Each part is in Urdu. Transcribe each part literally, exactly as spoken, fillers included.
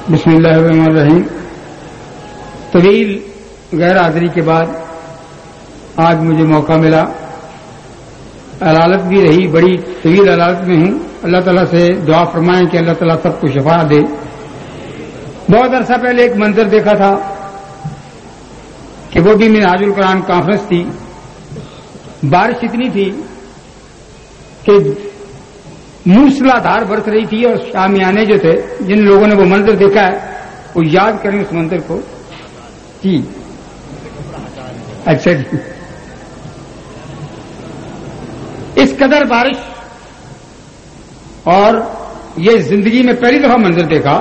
بسم اللہ الرحمن الرحیم. طویل غیر حاضری کے بعد آج مجھے موقع ملا. علالت بھی رہی, بڑی طویل علالت میں ہوں. اللہ تعالیٰ سے دعا فرمائیں کہ اللہ تعالیٰ سب کو شفا دے. بہت عرصہ پہلے ایک منظر دیکھا تھا کہ وہ بھی منہاج القرآن کانفرنس تھی. بارش اتنی تھی کہ موسلا دھار برس رہی تھی, اور شامیانے جو تھے, جن لوگوں نے وہ منظر دیکھا ہے وہ یاد کریں اس منظر کو. جی اچھا جی. اس قدر بارش, اور یہ زندگی میں پہلی دفعہ منظر دیکھا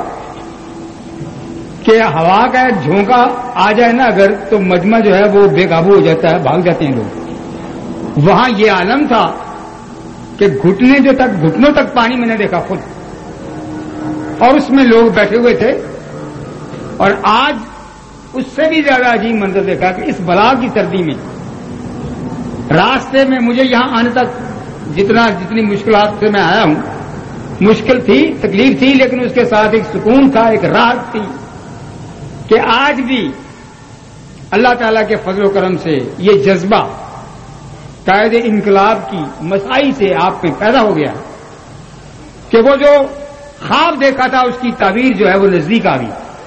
کہ ہوا کا جھونکا آ جائے نا اگر, تو مجمع جو ہے وہ بے قابو ہو جاتا ہے, بھاگ جاتے ہیں لوگ. وہاں یہ عالم تھا کہ گھٹنے جو تک گھٹنوں تک پانی میں نے دیکھا خود, اور اس میں لوگ بیٹھے ہوئے تھے. اور آج اس سے بھی زیادہ عجیب منظر دیکھا کہ اس بلا کی سردی میں راستے میں مجھے یہاں آنے تک جتنا جتنی مشکلات سے میں آیا ہوں, مشکل تھی, تکلیف تھی, لیکن اس کے ساتھ ایک سکون تھا, ایک راحت تھی کہ آج بھی اللہ تعالیٰ کے فضل و کرم سے یہ جذبہ قائد انقلاب کی مسائی سے آپ میں پیدا ہو گیا کہ وہ جو خواب دیکھا تھا اس کی تعبیر جو ہے وہ نزدیک آ گئی.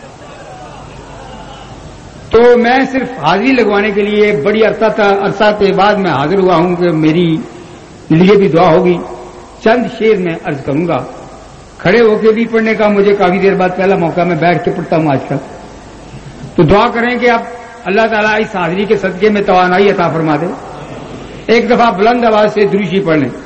تو میں صرف حاضری لگوانے کے لیے بڑی عرصہ عرصہ کے بعد میں حاضر ہوا ہوں کہ میری لیے بھی دعا ہوگی. چند شعر میں عرض کروں گا. کھڑے ہو کے بھی پڑھنے کا مجھے کافی دیر بعد پہلا موقع, میں بیٹھ کے پڑھتا ہوں آج کل. تو دعا کریں کہ اب اللہ تعالیٰ اس حاضری کے صدقے میں توانائی عطا فرما دے. ایک دفعہ بلند آواز سے دروشی پڑھ لیں.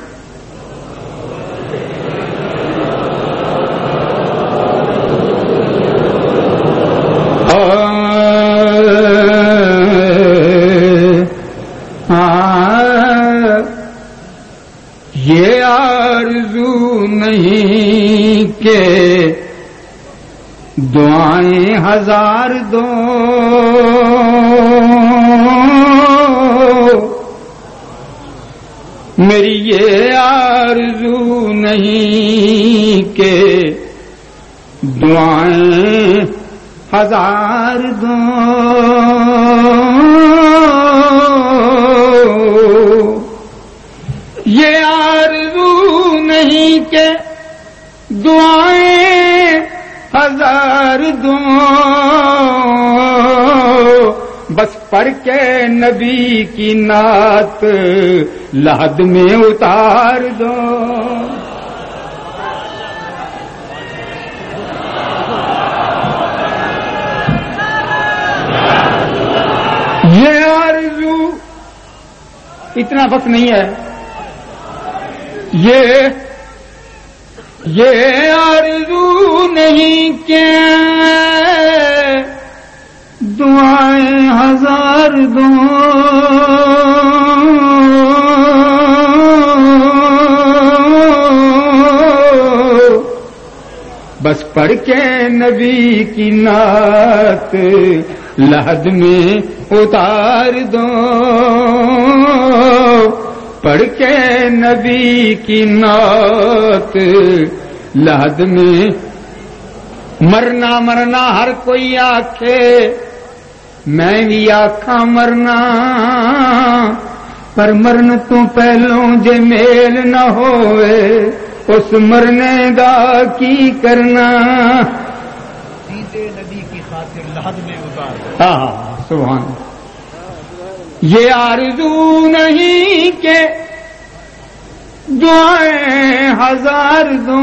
یہ آرزو نہیں کہ دعائیں ہزار دو, میری یہ آرزو نہیں کہ دعائیں ہزار دو, یہ آرزو نہیں کہ دعائیں ہزار دو, بس پڑھ کے نبی کی نعت لحد میں اتار دو. یہ آرزو, اتنا وقت نہیں ہے, یہ یہ آرزو نہیں کہ دعائیں ہزار دو, بس پڑھ کے نبی کی نعت لحد میں اتار دو, پڑھ کے نبی کی نعت لحد میں. مرنا مرنا ہر کوئی آکھے, میں بھی آکھاں مرنا, پر مرن تو پہلوں جے میل نہ ہوئے اس مرنے دا کی کرنا. نبی کی خاطر لحد میں اتار. ہاں سبحان. یہ آرزو نہیں کہ دعائیں ہزار دو,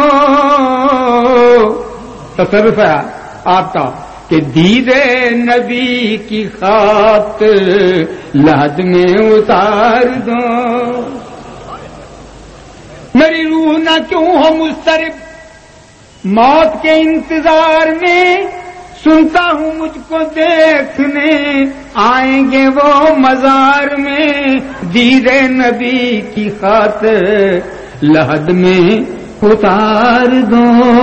تصرف ہے آپ کا کہ دیدے نبی کی خاطر لحد میں اتار دو. میری روح نہ کیوں ہو مضطرب موت کے انتظار میں, سنتا ہوں مجھ کو دیکھنے آئیں گے وہ مزار میں, دیدے نبی کی خاطر لحد میں اتار دو.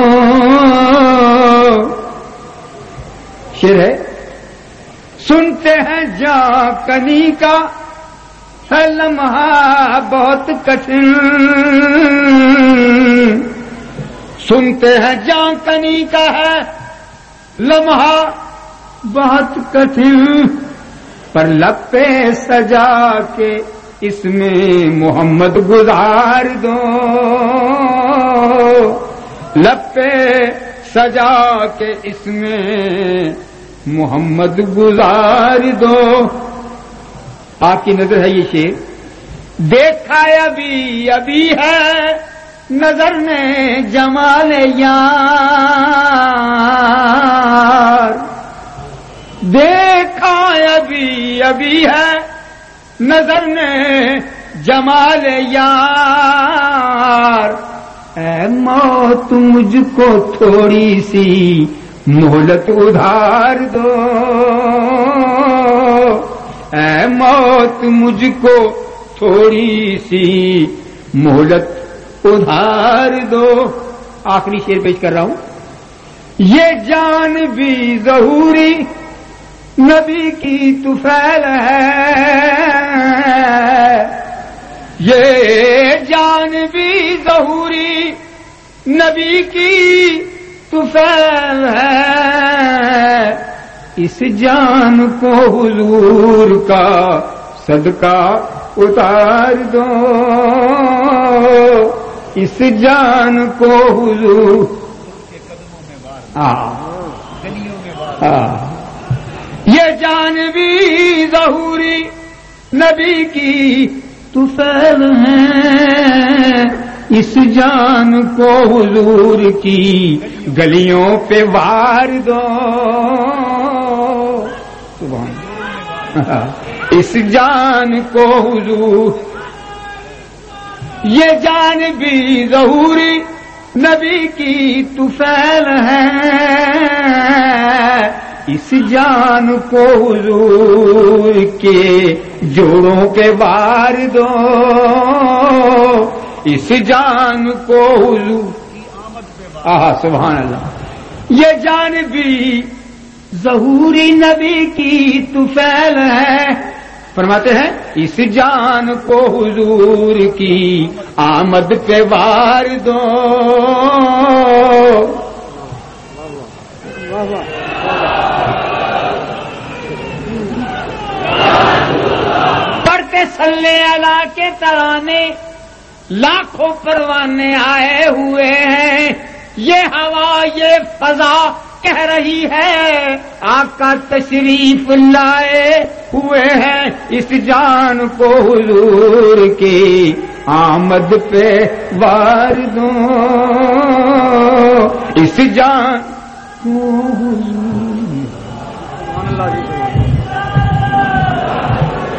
شعر ہے, سنتے ہیں جاں کنی کا ہے لمحہ بہت کٹھن, سنتے ہیں جاں کنی کا ہے لمحہ بہت کٹھن پر لب پہ سجا کے اس میں محمد گزار دو، لب پہ سجا کے اس میں محمد گزار دو. آپ کی نظر ہے یہ شعر، دیکھا ابھی ابھی ہے نظر میں جمال یار، دیکھا ابھی ابھی ہے نظر میں جمال یار، اے موت مجھ کو تھوڑی سی مہلت ادھار دو، اے موت مجھ کو تھوڑی سی مہلت ادھار دو. آخری شعر پیش کر رہا ہوں. یہ جان بھی ظہوری نبی کی طفیل ہے، یہ جان بھی ظہوری نبی کی طفیل ہے، اس جان کو حضور کا صدقہ اتار دو، اس جان کو حضور یہ جان بھی ظہوری نبی کی طفیل ہے، اس جان کو حضور کی گلیوں پہ وار دو. سبحان اس جان کو حضور، یہ جان بھی ظہوری نبی کی طفیل ہے، اس جان کو حضور کے جوڑوں کے وار دو، اس جان کو حضور آہا سبحان اللہ، یہ جان بھی ظہوری نبی کی طفیل ہے. فرماتے ہیں اس جان کو حضور کی آمد پہ وار دو. پڑھتے صلی اللہ کے ترانے لاکھوں پروانے آئے ہوئے ہیں، یہ ہوا یہ فضا کہہ رہی ہے آقا تشریف لائے ہوئے ہیں، اس جان کو حضور کی آمد پہ وار دو، اس جان کو حضور